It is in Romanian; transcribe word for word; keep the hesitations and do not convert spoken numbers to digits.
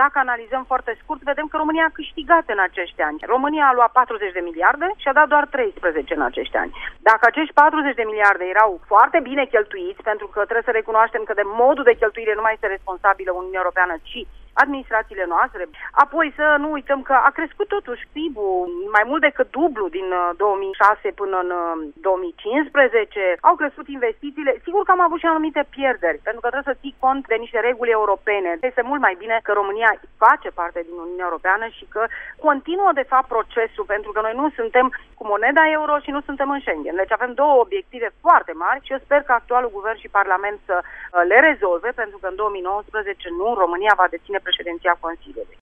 dacă analizăm foarte scurt, vedem că România a câștigat în acești ani. România a luat patruzeci de miliarde și a dat doar treisprezece în acești ani. Dacă acești patruzeci de miliarde erau foarte bine cheltuiți, pentru că trebuie să recunoaștem că de modul de cheltuire nu mai este responsabilă Uniunea Europeană, ci administrațiile noastre. Apoi să nu uităm că a crescut totuși P I B-ul mai mult decât dublu din două mii șase până în două mii cincisprezece. Au crescut investițiile. Sigur că am avut și anumite pierderi, pentru că trebuie să ții cont de niște reguli europene. Este mult mai bine că România face parte din Uniunea Europeană și că continuă de fapt procesul, pentru că noi nu suntem cu moneda euro și nu suntem în Schengen. Deci avem două obiective foarte mari și eu sper că actualul guvern și Parlament să le rezolve, pentru că în două mii nouăsprezece nu România va deține președinția Consiliului.